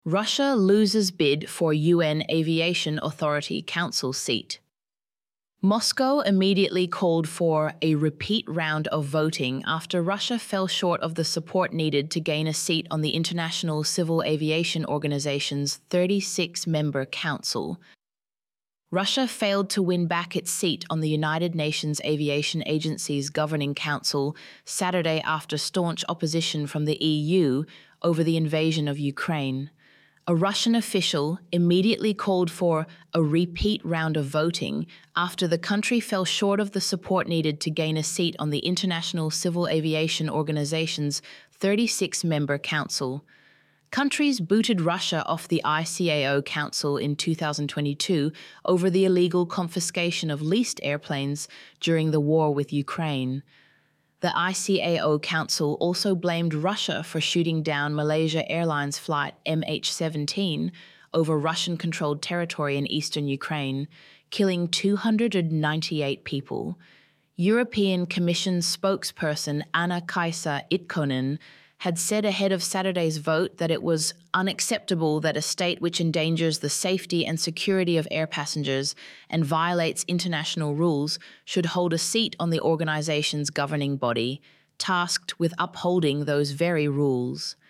Russia loses bid for UN Aviation Authority Council seat. Moscow immediately called for a repeat round of voting after Russia fell short of the support needed to gain a seat on the International Civil Aviation Organization's 36-member council. Russia failed to win back its seat on the United Nations Aviation Agency's governing council Saturday after staunch opposition from the EU over the invasion of Ukraine. A Russian official immediately called for a repeat round of voting after the country fell short of the support needed to gain a seat on the International Civil Aviation Organization's 36-member council. Countries booted Russia off the ICAO Council in 2022 over the illegal confiscation of leased airplanes during the war with Ukraine. The ICAO Council also blamed Russia for shooting down Malaysia Airlines flight MH17 over Russian-controlled territory in eastern Ukraine, killing 298 people. European Commission spokesperson Anna-Kaisa Itkonen had said ahead of Saturday's vote that it was unacceptable that a state which endangers the safety and security of air passengers and violates international rules should hold a seat on the organization's governing body, tasked with upholding those very rules.